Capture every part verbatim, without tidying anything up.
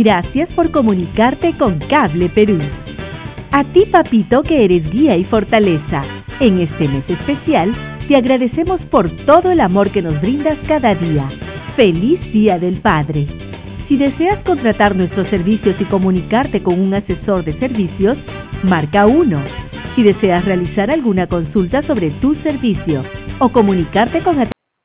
Gracias por comunicarte con Cable Perú. A ti, papito, que eres guía y fortaleza. En este mes especial, te agradecemos por todo el amor que nos brindas cada día. ¡Feliz Día del Padre! Si deseas contratar nuestros servicios y comunicarte con un asesor de servicios, marca uno. Si deseas realizar alguna consulta sobre tu servicio o comunicarte con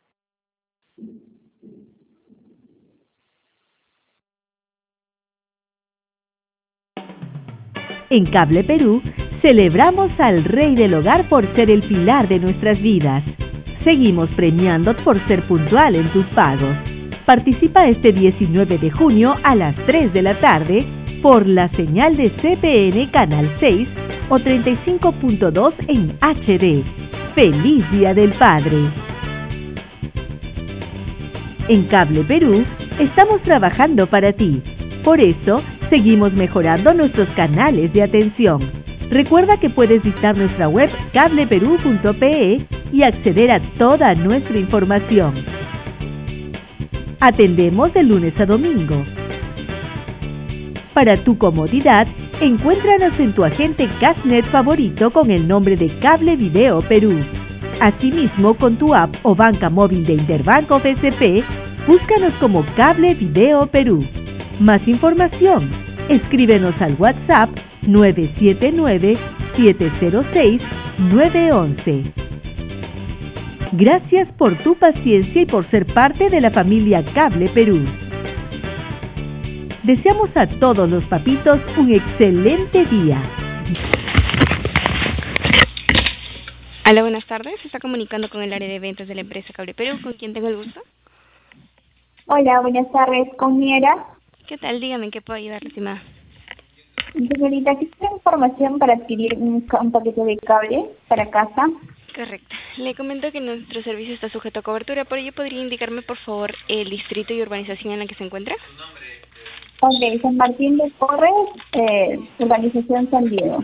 En Cable Perú, celebramos al Rey del Hogar por ser el pilar de nuestras vidas. Seguimos premiando por ser puntual en tus pagos. Participa este diecinueve de junio a las tres de la tarde por la señal de C P N Canal seis o treinta y cinco punto dos en H D. ¡Feliz Día del Padre! En Cable Perú, estamos trabajando para ti. Por eso, seguimos mejorando nuestros canales de atención. Recuerda que puedes visitar nuestra web cable perú punto pe y acceder a toda nuestra información. Atendemos de lunes a domingo. Para tu comodidad, encuéntranos en tu agente Cashnet favorito con el nombre de Cable Video Perú. Asimismo, con tu app o banca móvil de Interbanco B C P, búscanos como Cable Video Perú. Más información, escríbenos al WhatsApp nueve siete nueve, siete cero seis, nueve uno uno. Gracias por tu paciencia y por ser parte de la familia Cable Perú. Deseamos a todos los papitos un excelente día. Hola, buenas tardes. Se está comunicando con el área de ventas de la empresa Cable Perú. ¿Con quién tengo el gusto? Hola, buenas tardes. ¿Con Miera? ¿Qué tal? Dígame, ¿en qué puedo ayudarle, estimada? Señorita, quisiera información para adquirir un, un paquete de cable para casa. Correcto. Le comento que nuestro servicio está sujeto a cobertura. ¿Por ello podría indicarme, por favor, el distrito y urbanización en la que se encuentra? Ok, San Martín de Porres, eh, urbanización San Diego.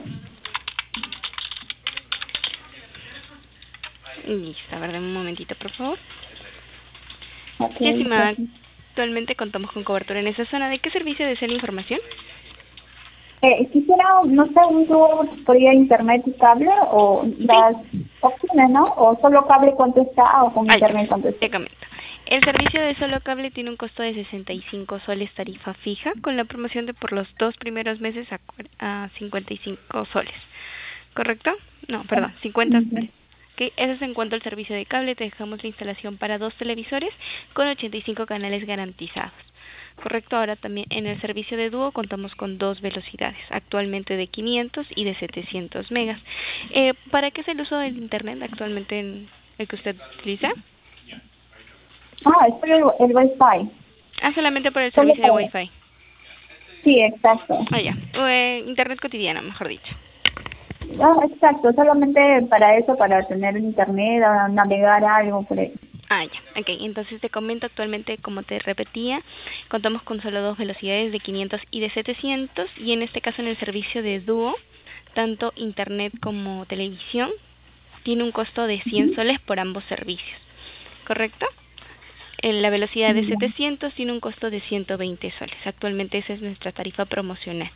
Listo, a ver, dame un momentito, por favor. Okay, Sí, estimada, gracias. actualmente contamos con cobertura en esa zona. ¿De qué servicio desea la información? Eh, quisiera, no sé, un tubo por vía internet y cable o las opciones, ¿no? O solo cable cuánto está o con Ah, internet cuánto está. te comento. El servicio de solo cable tiene un costo de sesenta y cinco soles tarifa fija, con la promoción de por los dos primeros meses a, a cincuenta y cinco soles. ¿Correcto? No, perdón, cincuenta soles. Okay, eso es en cuanto al servicio de cable. Te dejamos la instalación para dos televisores con ochenta y cinco canales garantizados. Correcto, ahora también en el servicio de dúo contamos con dos velocidades, actualmente de quinientos y de setecientos megas. Eh, ¿Para qué es el uso del internet actualmente en el que usted utiliza? Ah, es por el, el Wi-Fi. Ah, solamente por el Solo servicio de para- Wi-Fi. Sí, exacto. Ah, ya, o, eh, internet cotidiano, mejor dicho. No, exacto, solamente para eso, para tener internet, a navegar algo por ahí. Ah, ya, ok. Entonces te comento actualmente, como te repetía, contamos con solo dos velocidades de quinientos y de setecientos, y en este caso en el servicio de dúo, tanto internet como televisión, tiene un costo de cien soles por ambos servicios, ¿correcto? En la velocidad de setecientos tiene un costo de ciento veinte soles. Actualmente esa es nuestra tarifa promocional.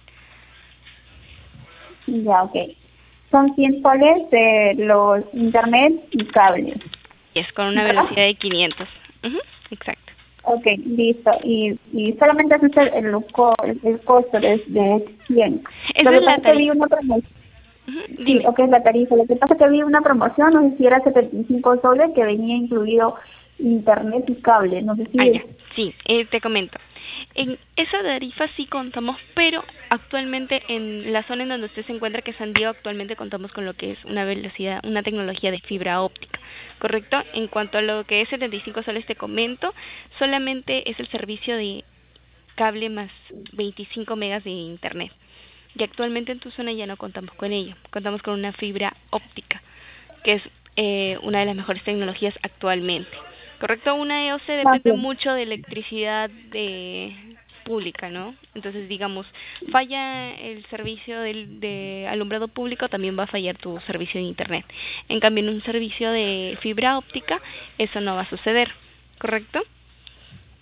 Ya, ok. Son cien soles de los internet y cable. Y es con una velocidad de quinientos. Uh-huh, exacto. Ok, listo. Y, y solamente ese es el, el, co- el costo de, de cien. Esa Lo que es la pasa es que vi tarifa. una promoción. Uh-huh, Sí, dime. ok, la tarifa. Lo que pasa es que vi una promoción, no sé si era setenta y cinco soles, que venía incluido internet y cable. No sé si... Ah, ya. Sí, eh, te comento. En esa tarifa sí contamos, pero actualmente en la zona en donde usted se encuentra, que es San Diego, actualmente contamos con lo que es una velocidad, una tecnología de fibra óptica, ¿correcto? En cuanto a lo que es setenta y cinco soles, te comento, solamente es el servicio de cable más veinticinco megas de internet. Y actualmente en tu zona ya no contamos con ello, contamos con una fibra óptica, que es eh, una de las mejores tecnologías actualmente. Correcto, una E O C depende mucho de electricidad de pública, ¿no? Entonces, digamos, falla el servicio del, de alumbrado público, también va a fallar tu servicio de internet. En cambio, en un servicio de fibra óptica, eso no va a suceder, ¿correcto?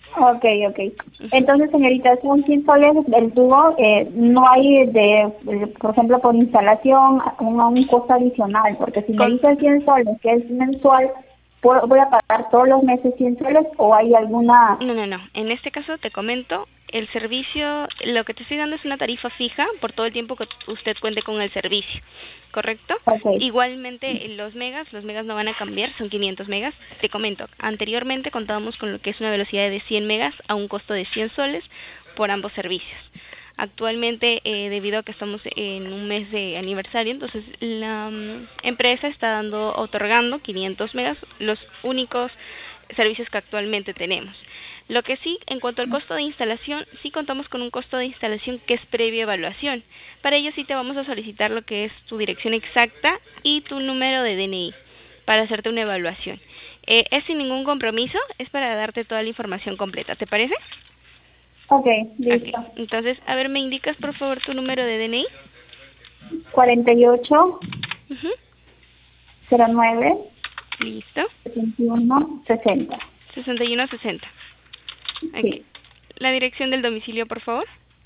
Ok, ok. Entonces, señorita, son cien soles el tubo, eh, no hay de, de, por ejemplo, por instalación, un, un costo adicional, porque si me Con, dice cien soles, que es mensual, ¿puedo- ¿voy a pagar todos los meses cien soles o hay alguna? no, no, no. En este caso te comento, el servicio, lo que te estoy dando es una tarifa fija por todo el tiempo que usted cuente con el servicio, ¿correcto? Ok, Igualmente los megas, los megas no van a cambiar, son quinientos megas. Te comento, anteriormente contábamos con lo que es una velocidad de cien megas a un costo de cien soles por ambos servicios. Actualmente, eh, debido a que estamos en un mes de aniversario, entonces la um, empresa está dando, otorgando quinientos megas, los únicos servicios que actualmente tenemos. Lo que sí, en cuanto al costo de instalación, sí contamos con un costo de instalación que es previa evaluación. Para ello sí te vamos a solicitar lo que es tu dirección exacta y tu número de D N I para hacerte una evaluación. Eh, es sin ningún compromiso, es para darte toda la información completa, ¿te parece? ok, Ok, listo. entonces, a ver, ¿me indicas por favor tu número de D N I? cuarenta y ocho, Ujú. cero nueve, Listo. setenta y uno, sesenta. sesenta y uno sesenta. Ok. Sí. La dirección del domicilio, por favor.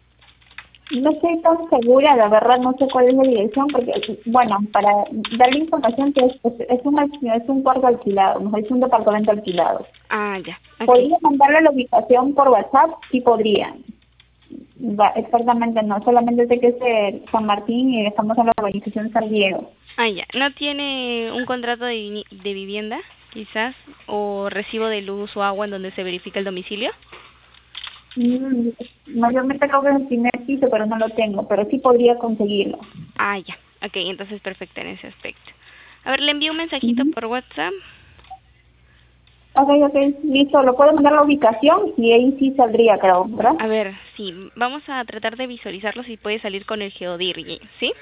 No estoy tan segura, la verdad no sé cuál es la dirección, porque, bueno, para darle información que es, es, es, un, es un cuarto alquilado, no es un departamento alquilado. Ah, ya. Ok. ¿Podría mandarle la ubicación por WhatsApp? Sí podría. Va, exactamente no, solamente sé que es de San Martín y estamos en la urbanización San Diego. Ah, ya. ¿No tiene un contrato de, vi- de vivienda, quizás, o recibo de luz o agua en donde se verifica el domicilio? Mm, mayormente creo que es el primer piso, pero no lo tengo, pero sí podría conseguirlo. Ah, ya. Ok, entonces perfecto en ese aspecto. A ver, le envío un mensajito Ujú. por WhatsApp. Ok, ok, listo, lo puedo mandar la ubicación y ahí sí saldría, creo, ¿verdad? A ver, sí, vamos a tratar de visualizarlo si puede salir con el Geodirgy, ¿sí?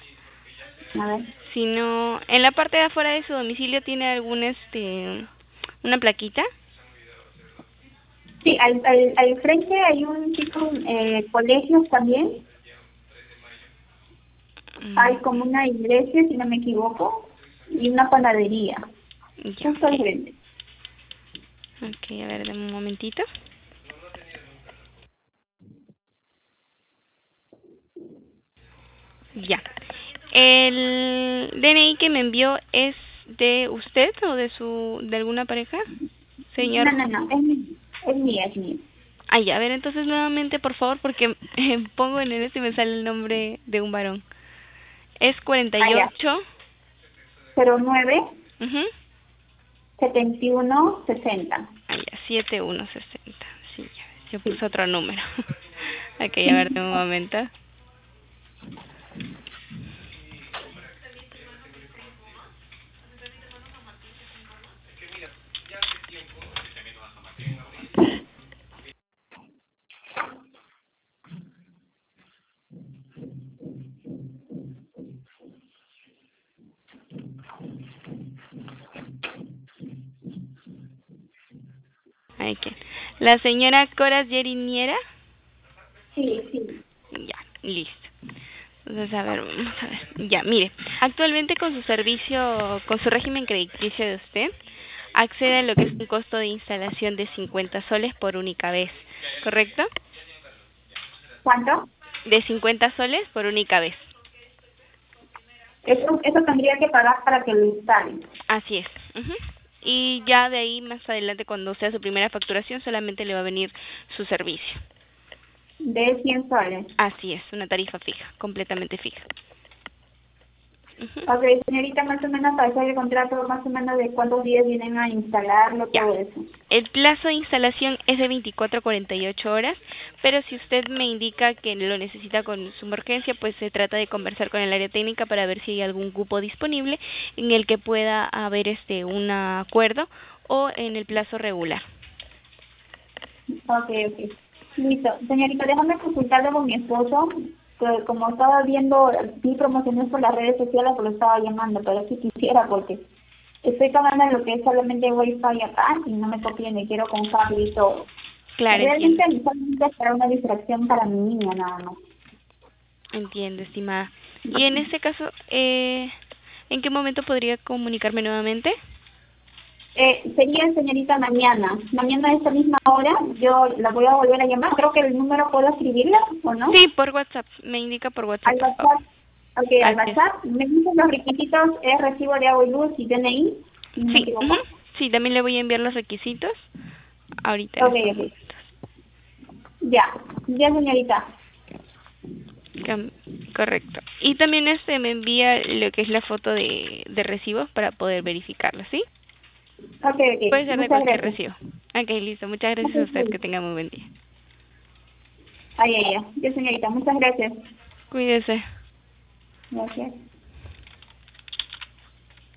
A ver. Si no, en la parte de afuera de su domicilio tiene algún, este, una plaquita. Sí, al, al, al frente hay un tipo, eh, colegios también, hay Mm, como una iglesia, si no me equivoco, y una panadería, ya, justo al ok. frente. Ok, a ver, dame un momentito. Ya. ¿El D N I que me envió es de usted o de su, de alguna pareja, señor? No, no, no, es mío, es mía, es mía. Ah, ya, a ver, entonces nuevamente, por favor, porque eh, pongo en el este y me sale el nombre de un varón. Es cuarenta y Allá, ocho. cero nueve, Mhm. setenta y uno, sesenta. Ah, ya, siete uno sesenta. Sí, ya, yo Sí. puse otro número. Ok, a ver, un momento. Ok. La señora Coras Yeriniera. Sí, sí. Ya, listo. Entonces, a ver, vamos a ver. Ya, mire, actualmente con su servicio, con su régimen crediticio de usted, accede a lo que es un costo de instalación de cincuenta soles por única vez, ¿correcto? ¿Cuánto? De cincuenta soles por única vez. Eso, eso tendría que pagar para que lo instalen. Así es. Ujú. Y ya de ahí más adelante, cuando sea su primera facturación, solamente le va a venir su servicio. De cien soles. Así es, una tarifa fija, completamente fija. Ujú. Ok, señorita, más o menos para hacer el contrato, más o menos de cuántos días vienen a instalarlo, Ya. todo eso. El plazo de instalación es de veinticuatro a cuarenta y ocho horas, pero si usted me indica que lo necesita con suma urgencia, pues se trata de conversar con el área técnica para ver si hay algún cupo disponible en el que pueda haber este un acuerdo o en el plazo regular. Ok, ok. Listo. Señorita, déjame consultarlo con mi esposo, que como estaba viendo, vi promociones por las redes sociales, pues lo estaba llamando, pero si quisiera, porque estoy pagando en lo que es solamente Wi-Fi acá y no me copien, y quiero con cable y todo. Claro, entiendo. Realmente, solamente es para una distracción para mi niña, nada más. Entiendo, estimada. Y en este caso, eh, ¿en qué momento podría comunicarme nuevamente? Eh, sería, señorita, mañana. Mañana a esta misma hora yo la voy a volver a llamar. Creo que el número puedo escribirla, ¿o no? Sí, por WhatsApp. Me indica por WhatsApp. Al WhatsApp. Ok, al Así es. WhatsApp. Me dicen los requisitos, es recibo de agua y luz y D N I, si no me Sí, equivoco. ujú. Sí, también le voy a enviar los requisitos ahorita. en Ok, estos ok. momentos. Ya, ya, señorita. Cam- Correcto. Y también este me envía lo que es la foto de, de recibos para poder verificarlo, ¿sí? Ok, Puede ok. ser de Muchas cualquier gracias. recibo. Ok, listo. Muchas gracias a Muchas usted. gracias. Que tenga muy buen día. Ay, ay, ay. Ya, señorita. Muchas gracias. Cuídese. Gracias.